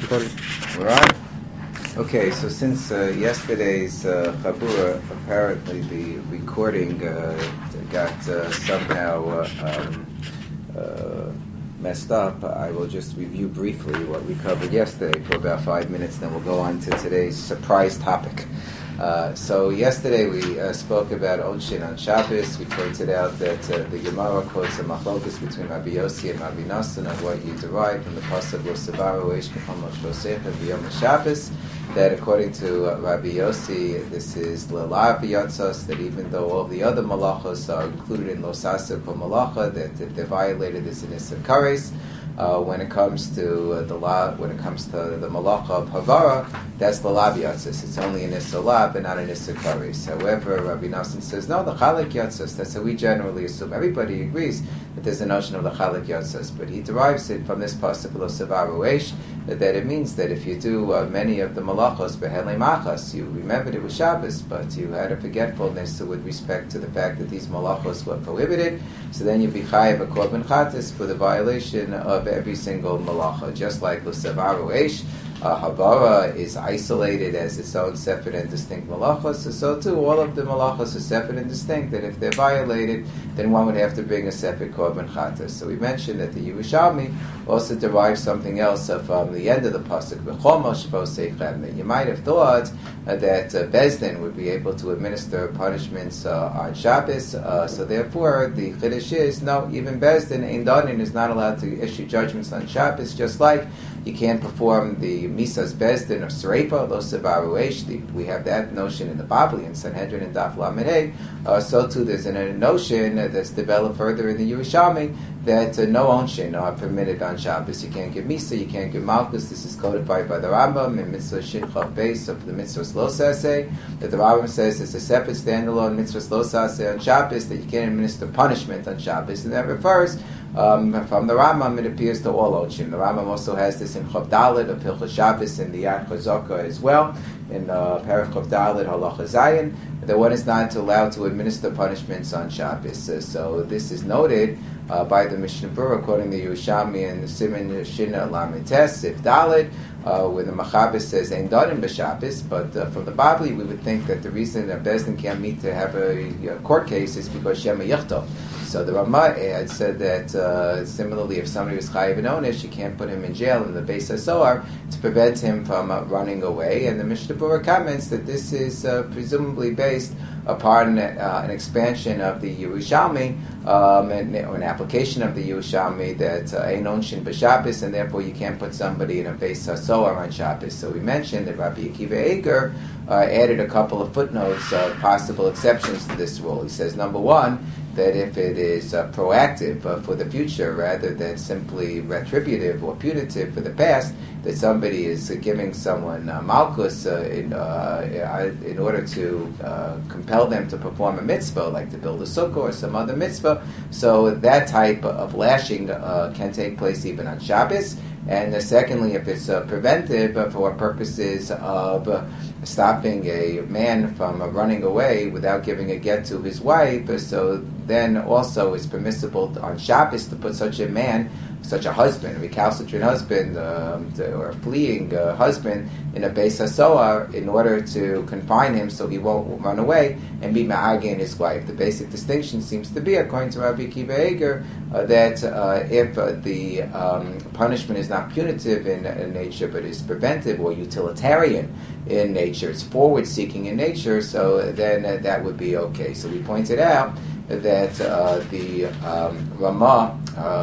recording. We're on? Okay, so since yesterday's Chabura, apparently the recording got somehow messed up, I will just review briefly what we covered yesterday for about 5 minutes, then we'll go on to today's surprise topic. So yesterday we spoke about Onshin on Shabbos. We pointed out that the Gemara quotes a machlokus between Rabbi Yossi and Rabbi Nassan on what you derive from the pasuk Lo Sevaru Eish B'chol Shloseichem B'Yom Shabbos. That according to Rabbi Yossi, this is Lelav Yatzos, that even though all the other malachos are included in Lo Saseh Kol Malacha, that if they're violated is an Issa Kares. When it comes to the malacha of Havara, that's the Lav Yatzis. It's only an Issa Lav, but not an Issa Kares. However, Rabbi Nassim says, no, the Chalak Yatzis. That's how we generally assume. Everybody agrees that there's a notion of the Chalak Yatzis, but he derives it from this pasuk Lo Sevaru Eish, that it means that if you do many of the malachos behelei machas, you remembered it was Shabbos, but you had a forgetfulness with respect to the fact that these malachos were prohibited, so then you be chayav a korban chatas for the violation of every single malacha, just like Lo Sevaru Eish. Havara is isolated as its own separate and distinct malachos, so too all of the malachos are separate and distinct, that if they're violated, then one would have to bring a separate korban chatas. So we mentioned that the Yerushalmi also derives something else from the end of the pasuk, V'chol Moshevo Seichem. You might have thought that Bezdin would be able to administer punishments on Shabbos, so therefore the Chiddush is, no, even Bezdin, Ein Danin, is not allowed to issue judgments on Shabbos, just like you can't perform the Misas Bezdin of Sreifa, Lo Sevaru Eish. We have that notion in the Babli, in Sanhedrin and Daf Lamed Hey. So too there's a notion that's developed further in the Yerushalmi that no onshin are permitted on Shabbos. You can't give Misa, you can't give Malchus. This is codified by the Rambam in Mitzvah Shin Chav Beis of the Mitzvah Lo Saseh, that the Rambam says it's a separate standalone Mitzvah Lo Saseh on Shabbos, that you can't administer punishment on Shabbos, and that refers from the Rambam, it appears to all Ochim. The Rambam also has this in Chav Dalet of Hilchos Shabbos in the Yad Chazaka as well, in Perek Chav Dalet Halacha Zayin, that one is not allowed to administer punishments on Shabbos. So this is noted by the Mishnah Berurah, according to Yerushalmi and the Siman Shina Lamed Tes, Sif Dalet, where the Machabes says Ein Danim b'Shabbos, but from the Babli we would think that the reason that Bezdin can't meet to have a court case is because Shema Yichtov. So the Ramah had said that similarly, if somebody was chayiv and onish, you can't put him in jail in the Beis HaSohar to prevent him from running away. And the Mishnah Berurah comments that this is presumably based upon an expansion of the Yerushalmi, or an application of the Yerushalmi that ein onshin b'Shabbos, and therefore you can't put somebody in a Beis HaSohar on Shabbos. So we mentioned that Rabbi Akiva Eiger added a couple of footnotes of possible exceptions to this rule. He says, number one, that if it is proactive for the future rather than simply retributive or punitive for the past, that somebody is giving someone malchus in order to compel them to perform a mitzvah, like to build a sukkah or some other mitzvah. So that type of lashing can take place even on Shabbos. And secondly, if it's preventive for purposes of stopping a man from running away without giving a get to his wife, so then also it's permissible on Shabbos to put such a man, such a husband, a recalcitrant husband, or a fleeing husband in a Beis HaSohar in order to confine him so he won't run away and be ma'agin his wife. The basic distinction seems to be, according to Rabbi Akiva Eiger, that if the punishment is not punitive in nature but is preventive or utilitarian in nature, it's forward-seeking in nature, so then that would be okay. So we pointed out that the Ramah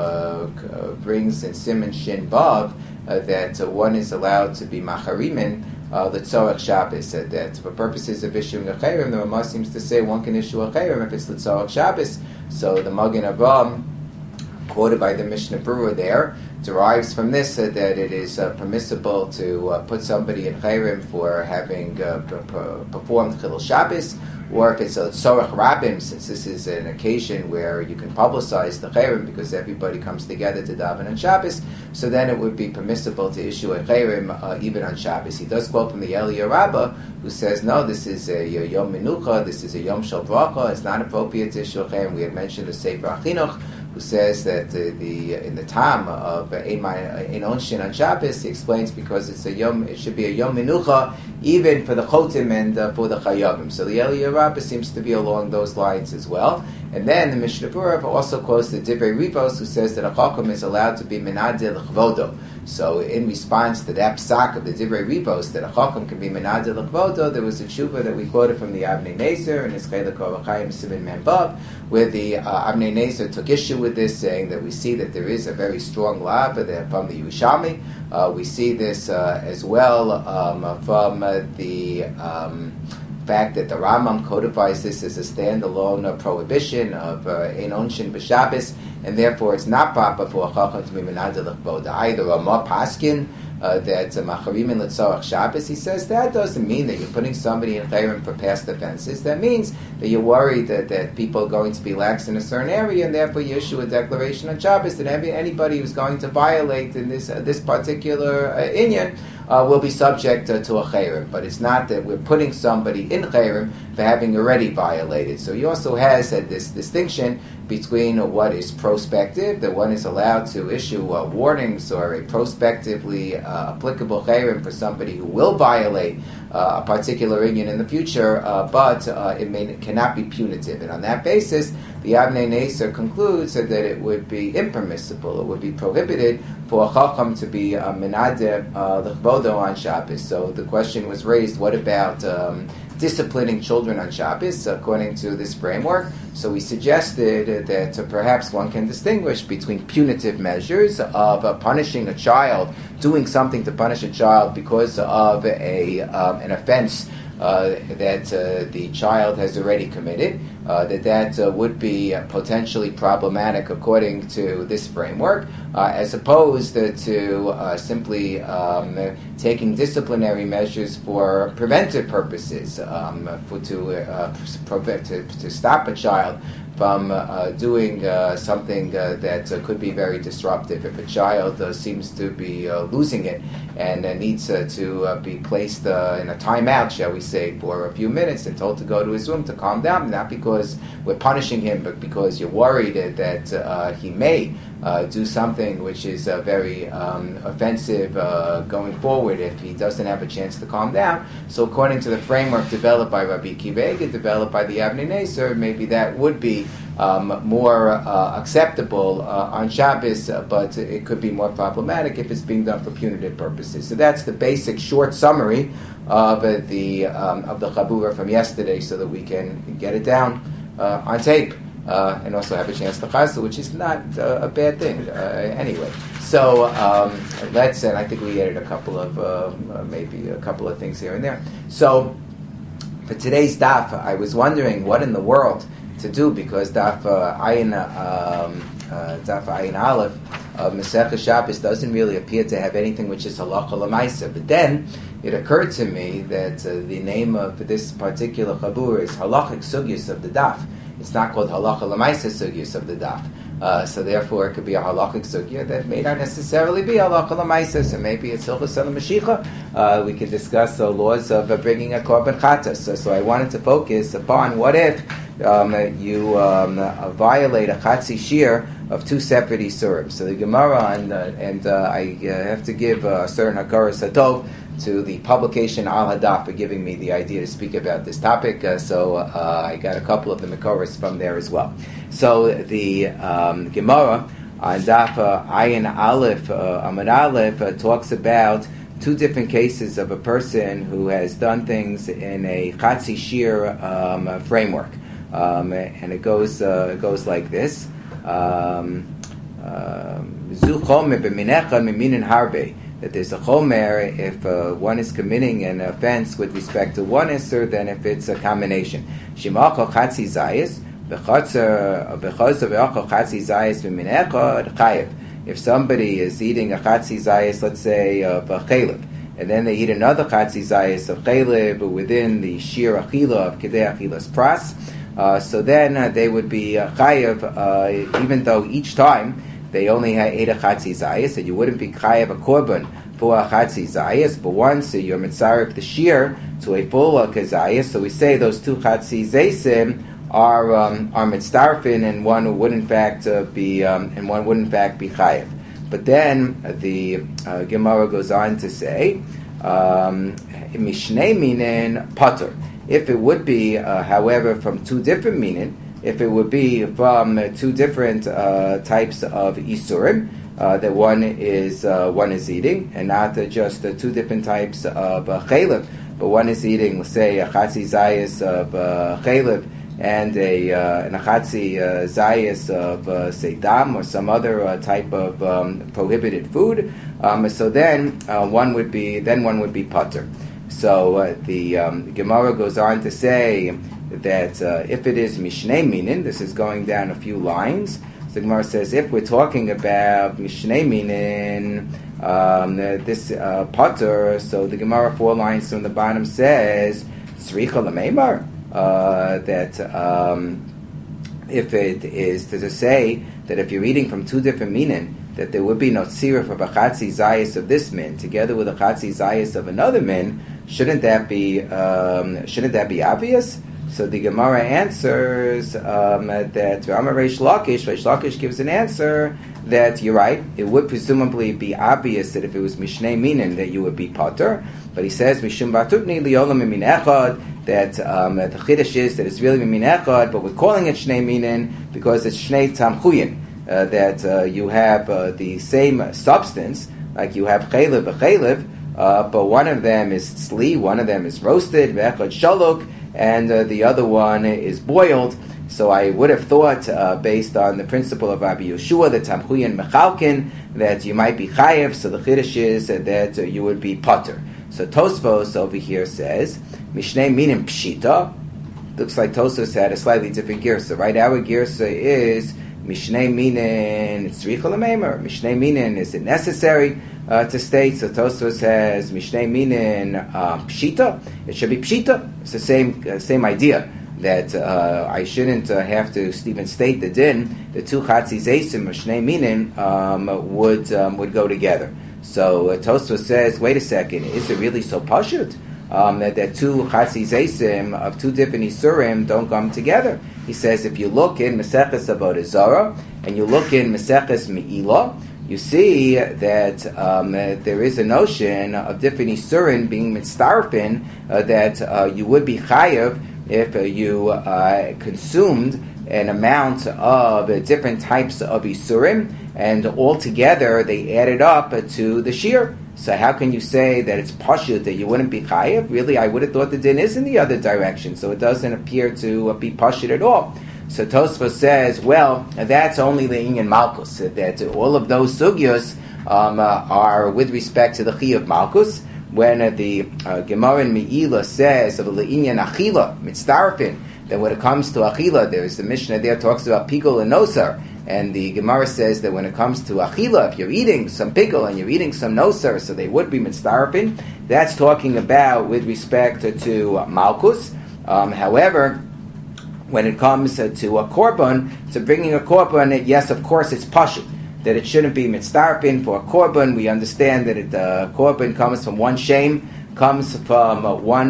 brings in Siman Shin Bav that one is allowed to be macharimin the tzorach Shabbos, that for purposes of issuing a chayrim, the Ramah seems to say one can issue a chayrim if it's the tzorach Shabbos. So the Magen Avraham, quoted by the Mishnah Berurah there, derives from this that it is permissible to put somebody in chayrim for having performed Chilul Shabbos, or if it's a tzorach rabim, since this is an occasion where you can publicize the chayrim because everybody comes together to daven on Shabbos, so then it would be permissible to issue a chayrim even on Shabbos. He does quote from the Eliyah Rabbah, who says, no, this is a Yom Menucha, this is a Yom Shel Bracha, it's not appropriate to issue a chayrim. We had mentioned the Sefer Achinuch, who says that in the time of Ein Onshin on Shabbos, he explains because it should be a Yom Menucha even for the Chotim and for the Chayavim. So the Eliyah Rabbah seems to be along those lines as well. And then the Mishnah Berurah also quotes the Divrei Rivos, who says that a Chacham is allowed to be Menadeh L'Chvodo. So in response to that psak of the Divrei Rivos, that a Chacham can be Menadeh L'Chvodo, there was a tshuva that we quoted from the Avnei Nezer in his Chelek Orachayim Siman Mem Vav, where the Avnei Nezer took issue with this, saying that we see that there is a very strong lava there from the Yerushalmi. We see this as well from the fact that the Rambam codifies this as a standalone prohibition of Ein Onshin b'Shabbos, and therefore it's not proper for a Chacham to be Menadeh L'Chvodo. Either Ramah Paskin that Macharim in L'Tzorach Shabbos, he says that doesn't mean that you're putting somebody in Chayrim for past offenses. That means that you're worried that people are going to be lax in a certain area, and therefore you issue a declaration on Shabbos that anybody who's going to violate in this particular inyan will be subject to a chayrim. But it's not that we're putting somebody in chayrim for having already violated. So he also has this distinction between what is prospective, that one is allowed to issue warnings or a prospectively applicable chayrim for somebody who will violate a particular inyan in the future, but it cannot be punitive. And on that basis, the Avnei Nezer concludes that it would be impermissible, it would be prohibited for a Chacham to be Menadeh L'Chvodo on Shabbos. So the question was raised, what about disciplining children on Shabbos according to this framework? So we suggested that perhaps one can distinguish between punitive measures of punishing a child, doing something to punish a child because of an offense that the child has already committed, that would be potentially problematic according to this framework, as opposed to simply taking disciplinary measures for preventive purposes, to stop a child from doing something that could be very disruptive. If a child seems to be losing it and needs to be placed in a timeout, shall we say, for a few minutes and told to go to his room to calm down, not because we're punishing him, but because you're worried that he may do something which is very offensive going forward if he doesn't have a chance to calm down. So according to the framework developed by Rabbi Akiva Eiger, developed by the Avnei Nezer, maybe that would be more acceptable on Shabbos, but it could be more problematic if it's being done for punitive purposes. So that's the basic short summary of the Chabura from yesterday, so that we can get it down on tape. And also have a chance to chazal, which is not a bad thing anyway. So and I think we added a couple of maybe a couple of things here and there. So for today's daf, I was wondering what in the world to do, because daf Ayin Aleph of Masechah Shabbos doesn't really appear to have anything which is halacha l'maisa. But then it occurred to me that the name of this particular chabur is halachic sugyas of the daf. It's not called halacha l'maisa sugyas of the daf. So therefore it could be a halachic sugya that may not necessarily be halacha l'maisa. So maybe it's hilchos mashicha. We could discuss the laws of bringing a korban chatas. So I wanted to focus upon what if you violate a chatzi shir of two separate isurim. So the Gemara, and I have to give a certain hakaras hatov to the publication Al Hadaf for giving me the idea to speak about this topic. So I got a couple of the Makoros from there as well. So the Gemara on Daf Ayin Aleph, Amud Aleph, talks about two different cases of a person who has done things in a Chatzi Shir framework. And it goes like this. Zu chomer b'minecha miminin harbe. That there's a chomer if one is committing an offense with respect to one iser, then if it's a combination. Shimachal chatzi zayis b'chazar v'achal chatzi zayis b'minecha chayev. If somebody is eating a chatzi zayis, let's say of a chalev, and then they eat another chatzi zayis of chalev within the shir achila of kedei achilas pras, so then they would be chayev, even though each time they only ate a chatzi zayis, and you wouldn't be chayev a korban for a chatzi zayis, but once you're mitzaref the shir to a full kazayis, so we say those two chatzi zaysim are mitzdarfin, and one would in fact be chayiv. But then the Gemara goes on to say, mishnei minin pater. If it would be, however, from two different minin, if it would be from two different types of isurim, that one is eating, and not just two different types of chaylev, but one is eating, let's say, a chatzi zayis of chaylev and a chatzi zayis of seidam or some other type of prohibited food. So then one would be pater. So the Gemara goes on to say that if it is mishnei minin, this is going down a few lines. So the Gemara says if we're talking about mishnei minin, this pater, so the Gemara 4 lines from the bottom says tzricha l'meimar, that if it is to say that if you're eating from two different minin, that there would be no tziruf of a chatzi zayis of this min together with a chatzi zayis of another min, shouldn't that be obvious? So the Gemara answers that Rama Reish Lakish gives an answer that you're right. It would presumably be obvious that if it was mishnei minin that you would be pater. But he says mishum batutni liolam min echad, that the chiddush is that it's really min echad, but we're calling it shnei minin because it's shnei tamchuyin. That you have the same substance, like you have chaylev, but one of them is tzli, one of them is roasted, ve'echad shaluk, and the other one is boiled. So I would have thought, based on the principle of Rabbi Yeshua, the tamchuyin mechalkin, that you might be chayev. So the chiddush is that you would be pater. So Tosfos over here says mishnei minin pshita. Looks like Tosfos had a slightly different girsa, right? Our girsa is mishnei minin tzricha l'meimer. Mishnei minin, is it necessary to state? So Tosfos says mishnei minin pshita. It should be pshita. It's the same idea that I shouldn't have to even state the din. The two chatzi zaysim mishnei minin would go together. So Tosfos says, wait a second, is it really so pashut that two chatzi zaysim of two different isurim don't come together? He says, if you look in Maseches Avodah Zarah and you look in Maseches Me'ilah, you see that there is a notion of different isurim being mitzdarfin, that you would be chayav if you consumed an amount of different types of isurim, and altogether they added up to the shear. So how can you say that it's pashut that you wouldn't be chayav? Really, I would have thought the din is in the other direction, so it doesn't appear to be pashut at all. So Tosfos says, well, that's only the inyan malchus, that all of those sugyos are with respect to the chi of malchus. When the Gemara in Me'ilah says of the inyan achila mitzdarfin, that when it comes to achila, there's the Mishnah there talks about pickle and nosar. And the Gemara says that when it comes to achila, if you're eating some pickle and you're eating some nosar, so they would be mitzdarfin. That's talking about with respect to malchus. However, when it comes to a korban, to bringing a korban, yes, of course, it's pashut that it shouldn't be mitzdarfin for a korban. We understand that korban comes from one shame, comes from one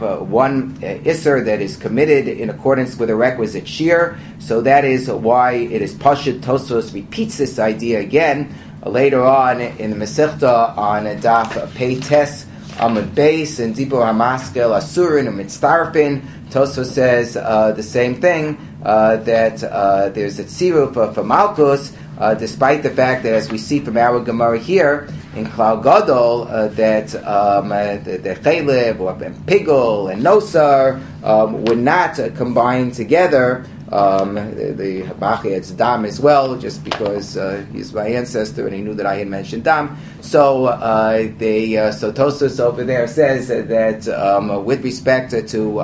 isser that is committed in accordance with a requisite shear. So that is why it is pashut. Tosfos repeats this idea again later on in the Masechta on Daf Pei Tes Amud Beis and Dibur Hamaskel Asurin and Mitzdarfin. Tosfos says the same thing, that there's a tziruf for Malchus, despite the fact that, as we see from our Gemara here in Klal Gadol, that the chaylev or pigul and nosar would not combine together. The Habachi adds dam as well, just because he's my ancestor and he knew that I had mentioned dam. So so Tosfos over there says that with respect to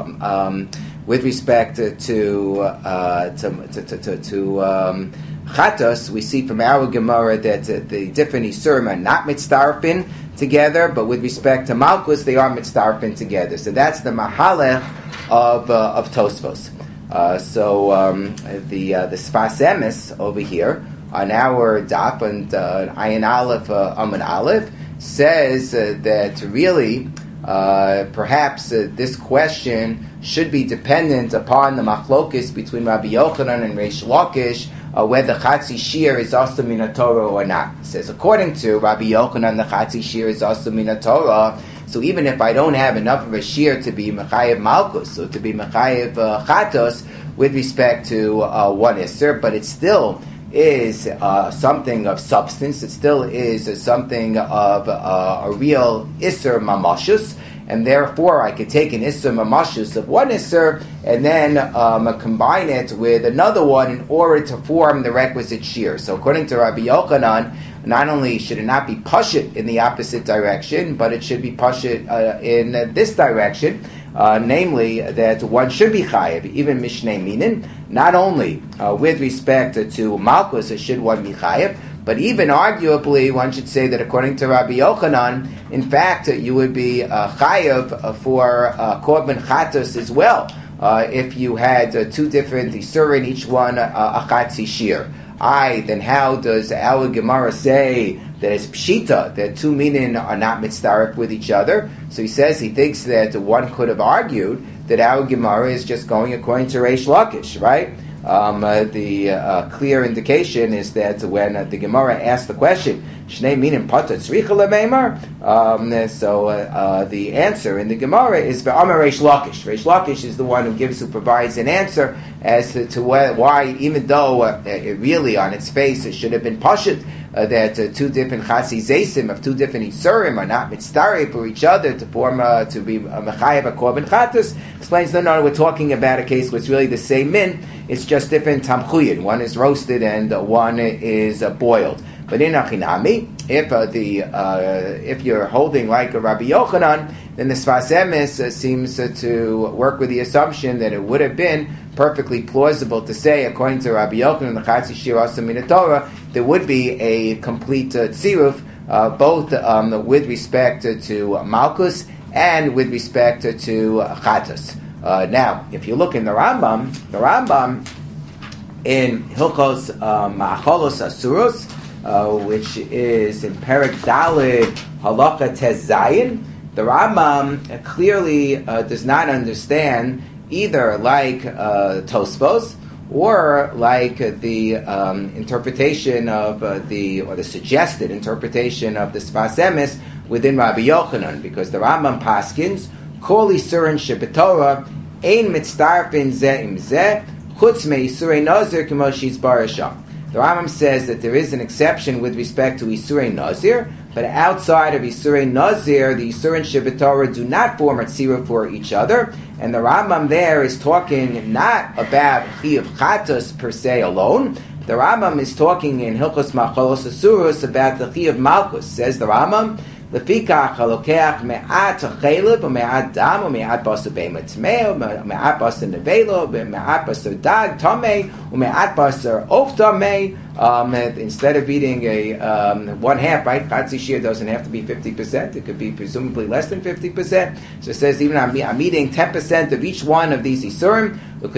chatos, we see from our Gemara that the different isurim are not mitzdarfin together, but with respect to malchus, they are mitzdarfin together. So that's the mahalech of Tosfos. So the Sfas Emes over here on our daf and Ayin Aleph Amud Aleph says that really perhaps this question should be dependent upon the machlokis between Rabbi Yochanan and Reish Lakish, whether Chatzi Shir is also min Torah or not. It says, according to Rabbi Yochanan, the Chatzi Shir is also min Torah. So even if I don't have enough of a shir to be mechayev malchus, or to be mechayev chatos, with respect to one isser, but it still is something of substance. It still is something of a real isser mamashus, and therefore I could take an isser mamashus of one isser and then combine it with another one in order to form the requisite shir. So according to Rabbi Yochanan, not only should it not be pashut in the opposite direction, but it should be pashut in this direction, namely that one should be chayev, even mishnei minin, not only with respect to malchus, should one be chayev, but even arguably, one should say that according to Rabbi Yochanan, in fact, you would be chayev for korban chatos as well, if you had two different isurin, each one a chatzi shir. Then how does our Gemara say that it's pshita, that two minin are not mitzdarif with each other? So he says he thinks that one could have argued that our Gemara is just going according to Reish Lakish, right? The clear indication is that when the Gemara asked the question, Shnei minin patat tzricha lemeimar, so the answer in the Gemara is Ve'amar Reish Lakish. Reish Lakish is the one who provides an answer as to why, even though it really on its face it should have been pashut, that two different chasi zaysim of two different isurim are not mitzdarei for each other to form to be mechayev a korban chatos. Explains no, we're talking about a case where it's really the same min. It's just different tamchuyin. One is roasted and one is boiled. But in achinami, if you're holding like a Rabbi Yochanan, then the Sfas Emes seems to work with the assumption that it would have been perfectly plausible to say, according to Rabbi Yochanan, the Chatzi Shir also min Torah, there would be a complete tziruf, both with respect to Malchus and with respect to Chatos. Now, if you look in the Rambam in Hilchos Ma'acholos Asurus, which is in Perek Daled Halacha Tes Zayin, the Rambam clearly does not understand either like Tosfos or like the interpretation of the suggested interpretation of the Sfas Emes within Rabbi Yochanan, because the Rambam paskins Kol Yisurin Shebetorah Ein Mitzdarfin Zeh Im Zeh Chutz Me Yisurei Nazir K'mo Shizbar Sham. The Rambam says that there is an exception with respect to Yisurei Nazir, but outside of Yisurei Nazir, the Yisurin Shebetorah do not form a tzira for each other. And the Rambam there is talking not about Chi of Chatos per se alone. The Rambam is talking in Hilchos Ma'acholos Asurus about the Chi of Malchus. Says the Rambam, Lefikach halokeach me'at chelev u'me'at dam u'me'at basar beima tmei u'me'at basar nevelo u'me'at basar dag tamei u'me'at basar of tamei. Instead of eating a 1/2, right? Chatzi shir doesn't have to be 50%. It could be presumably less than 50%. So it says even I'm eating 10% of each one of these isurim.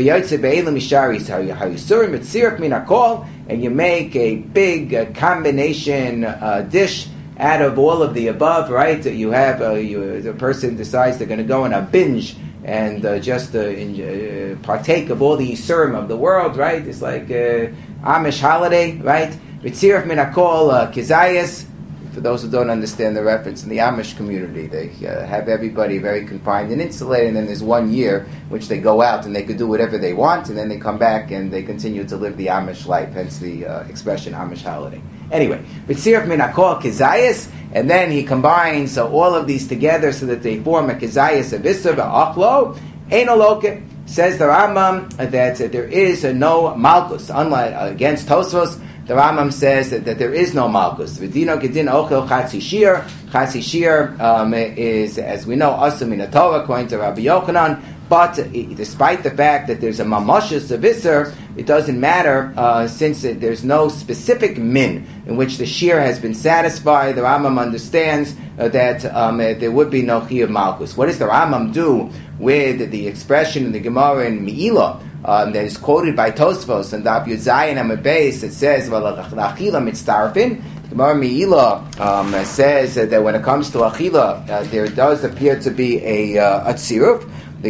And you make a big combination dish out of all of the above, right? You have the person decides they're going to go on a binge and just partake of all the Yisurim of the world, right? It's like Amish holiday, right? Mitzirach min hakol kizayas. For those who don't understand the reference, in the Amish community, they have everybody very confined and insulated, and then there's 1 year in which they go out and they could do whatever they want, and then they come back and they continue to live the Amish life, hence the expression Amish holiday. Anyway, Mitzirach min hakol kizayas, and then he combines all of these together so that they form a kizayas of Isser v'achlo, ein oloke. Says the Rambam that there is no malchus, unlike against Tosfos. The Rambam says that there is no malchus. V'dino kedin ochel chatzi shir. Chatzi shir is, as we know, asur min Torah according to Rabbi Yochanan. But despite the fact that there's a mamashus of Isser, it doesn't matter since there's no specific min in which the shir has been satisfied. The Rambam understands that there would be no chi of malchus. What does the Rambam do with the expression in the Gemara in Me'ilah that is quoted by Tosfos and Daf Yud Zayin Amud Beis? It says, "V'lachila mitztarfin." The Gemara Meila says that when it comes to achila, there does appear to be a tziruf.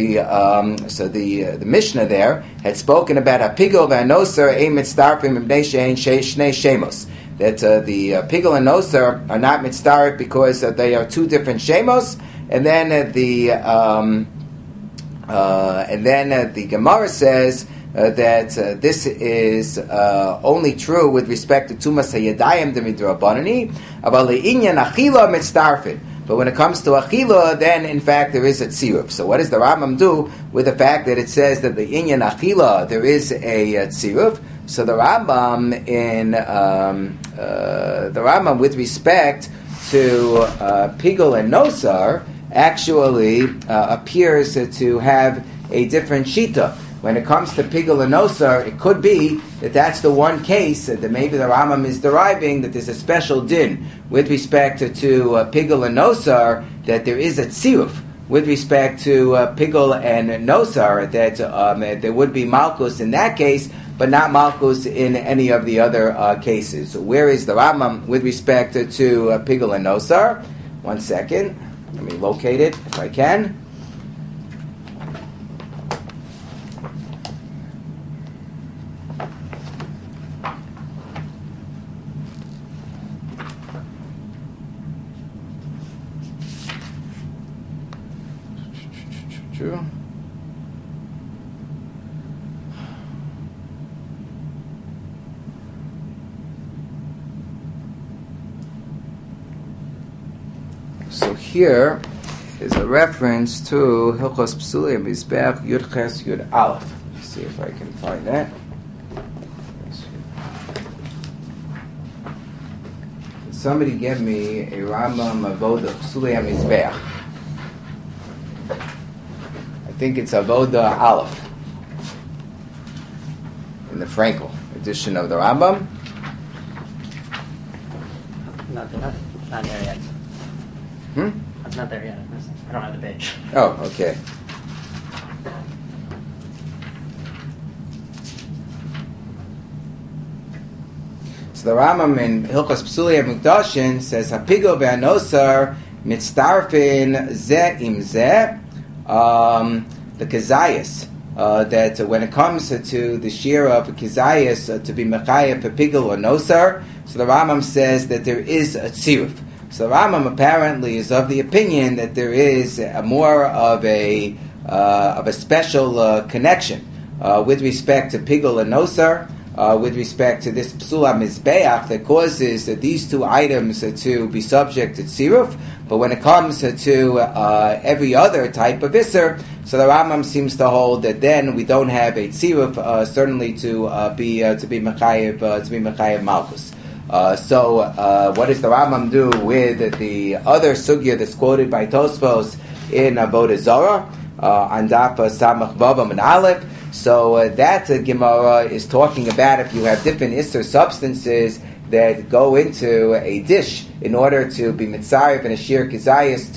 The Mishnah there had spoken about a pigel v'anoser ein mitzdarfim ibnei shein shnei shemos. That the pigel and noser are not mitzdarif because they are two different shemos, and then the Gemara says that this is only true with respect to tumas hayadayim demidrabanani, aval le'inyan achila mitzdarfim. But when it comes to achila, then in fact there is a tziruf. So what does the Rambam do with the fact that it says that the inyan achila there is a tziruf? So the Rambam with respect to pigel and nosar actually appears to have a different shita. When it comes to pigel and nosar, it could be that that's the one case that maybe the Rambam is deriving that there's a special din with respect to pigel and nosar, that there is a tziruf with respect to pigel and nosar, that there would be malchus in that case, but not malchus in any of the other cases. So where is the Rambam with respect to pigel and nosar? 1 second. Let me locate it if I can. True. So here is a reference to Hilchos Psulei Mizbeach Yud Ches Yud Aleph. Let's see if I can find that. Can somebody give me a Rambam Avoda Psulei Mizbeach? I think it's Avoda Aleph in the Frankel edition of the Rambam. Not there yet. It's not there yet. I don't have the page. Oh, okay. So the Rambam in Hilchos Psulei Mukdashin says Hapigol ve'anosar mitztarfin ze im ze. The Kazayas, that when it comes to the shir of Kazayas to be Mechayah for Pigel or Nosar, so the Rambam says that there is a tziruf. So the Rambam apparently is of the opinion that there is more of a special connection with respect to Pigel and Nosar, with respect to this Psula Mizbeach that causes these two items to be subject to tziruf. But when it comes to every other type of Isser, so the Rambam seems to hold that then we don't have a tziruf, certainly to be Mechayev Malchus. So what does the Rambam do with the other sugya that's quoted by Tosfos in Avodah Zarah, on Daf Samach Vavam and Aleph? So that Gemara is talking about if you have different Isser substances that go into a dish in order to be mitzarif and a shir kizayis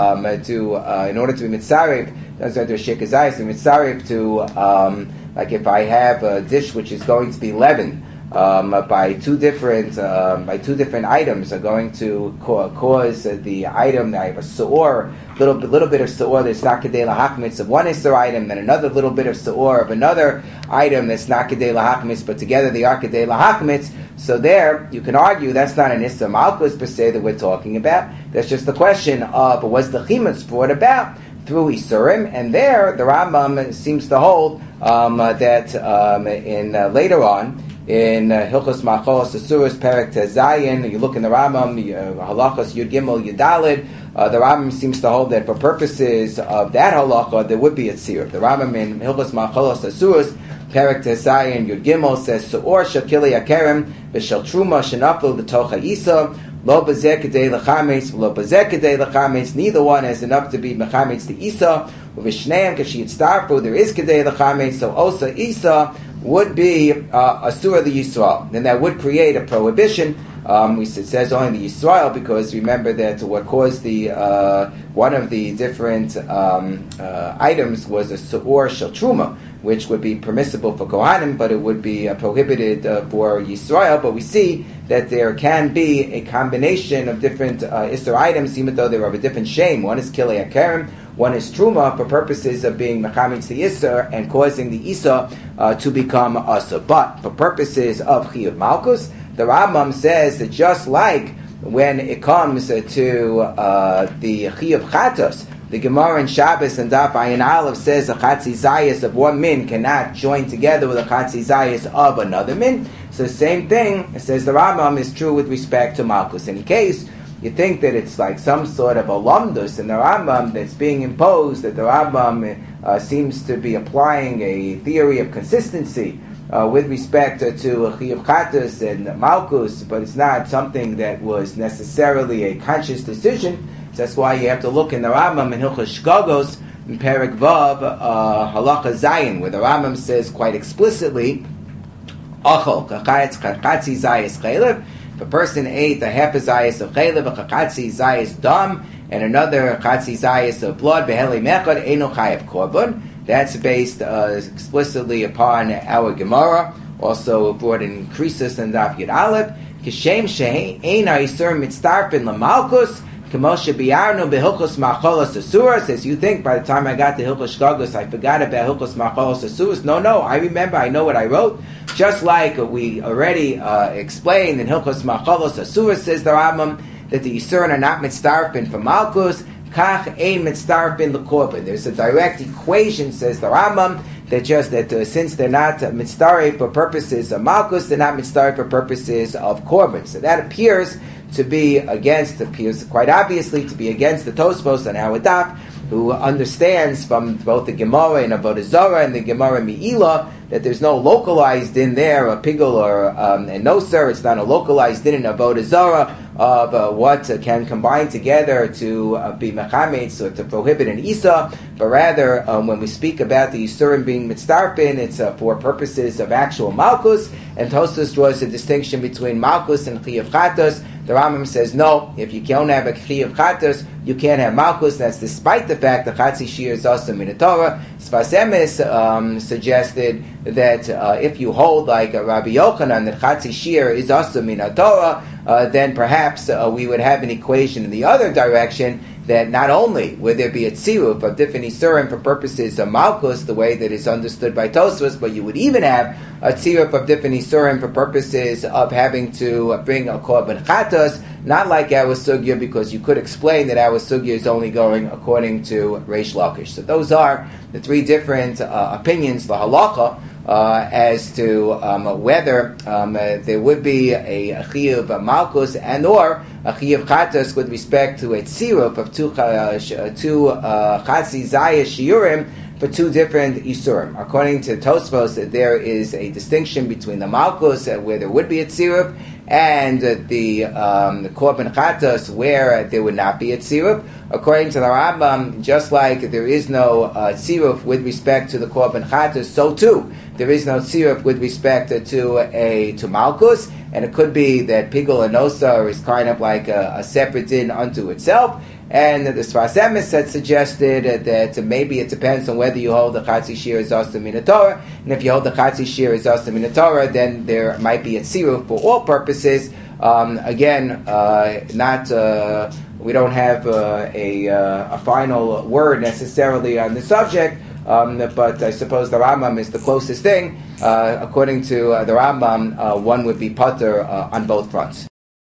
in order to be mitzarif, that's not a shir kizayis, to mitzarif to like if I have a dish which is going to be leavened by two different items are going to cause the item. I have a suor, little bit of suor that's not kedei lahachmitz of one isser item, then another little bit of suor of another item that's not kedei lahachmitz, but together they are kedei lahachmitz. So there, you can argue that's not an isser malchus per se that we're talking about. That's just the question of was the chimetz brought about through isurim, and there the Rambam seems to hold that later on. In Hilchos Machos Asuros Perek Tezayin, you look in the Rambam, Halachos Yud Gimel Yudalid, the Rambam seems to hold that for purposes of that halacha, there would be a tziruf. The Rambam in Hilchos Machos Asuros Perek Tezayin Yud Gimel says, Su'or Shakili Akerem, V'shel Truma Shenafil V'tocha Isa, Lo Bazeh Kedei L'chametz, Lo Bazeh Kedei L'chametz, neither one has enough to be Mechametz to Isa, V'shneim Kashiyat Starfu, there is Kedei L'chametz, so also Isa would be Asura the Yisrael. Then that would create a prohibition. It says only the Yisrael because remember that what caused the one of the different items was a Su'or Shel Truma. which would be permissible for Kohanim, but it would be prohibited for Yisrael. But we see that there can be a combination of different Isser items, even though they're of a different shame. One is Kilei HaKerem, one is Truma, for purposes of being Mechamitz the Isser and causing the Isa to become Asa. But for purposes of Chiyuv Malkus, the Rambam says that just like when it comes to the Chiyuv Chatos, the Gemara in Shabbos and Daf Ayin Aleph says a Chatzi Zayis of one min cannot join together with a Chatzi Zayis of another min. So the same thing, says the Rambam, is true with respect to Malkus. In case you think that it's like some sort of a lumdus in the Rambam that's being imposed, that the Rambam seems to be applying a theory of consistency with respect to Chiyuv Chatos and Malkus, but it's not something that was necessarily a conscious decision. So that's why you have to look in the Rambam in Hilchos Shkagos in Perek Vav Halacha Zayin, where the Rambam says quite explicitly, Achol kachatzi zayis chaylev. If a person ate a half a zayis of chaylev, a kachatzi zayis dam, and another kachatzi zayis of blood, beheli mechad eino chayav korban. That's based explicitly upon our Gemara, also brought in Krisus and Daf Yud Aleph. Kishem she'ein ha'isur mitztarfin lamalkus. Says, you think by the time I got to Hilchos Shkagos, I forgot about Hilchos Machalos Asuras? No, I remember, I know what I wrote. Just like we already explained in Hilchos Machalos Asuras, says the Rambam, that the Yisurin are not mitzdarfin for Malkus, kach ein mitzdarfin l'korban. There's a direct equation, says the Rambam, that just that since they're not mitzdarif for purposes of Malkus, they're not mitzdarif for purposes of Korban. So that appears quite obviously to be against the Tosfos and our Daf, who understands from both the Gemara in Avodah Zarah and the Gemara Me'ilah that there's no localized din there, a pigul or and no sir, it's not a localized din in Avodah Zarah of what can combine together to be mechametz or to prohibit an isa, but rather when we speak about the Yisurim being mitzdarfin, it's for purposes of actual Malkus, and Tosfos draws a distinction between Malkus and Chiyuv Chatos. The Rambam says, no, if you can't have a Chiyuv Chatos, you can't have Malkus. That's despite the fact that Chatzi Shir is also min Torah. Sfas Emes suggested that if you hold like Rabbi Yochanan that Chatzi Shir is also min Torah, then perhaps we would have an equation in the other direction, that not only would there be a tziruf of different isurim for purposes of Malkus, the way that is understood by Tosfos, but you would even have a tziruf of different isurim for purposes of having to bring a korban chatos, not like our sugya, because you could explain that our sugya is only going according to Reish Lakish. So those are the three different opinions, the halacha, as to whether there would be a chiyuv malkus and or a chiyuv chatos with respect to a tziruf of two chatzi zayis shiurim for two different isurim. According to Tosfos, there is a distinction between the malkus where there would be a tziruf and the korban chatos where there would not be a tziruf. According to the Rambam, just like there is no tziruf with respect to the korban chatos, so too there is no tziruf with respect to malkus, and it could be that pigul and osa is kind of like a separate din unto itself. And the Sfas Emes had suggested that maybe it depends on whether you hold the Chatzi Shir is also min Torah, and if you hold the Chatzi Shir is also min Torah, then there might be a tziruf for all purposes. We don't have a final word necessarily on the subject, but I suppose the Rambam is the closest thing. According to the Rambam, one would be pater on both fronts.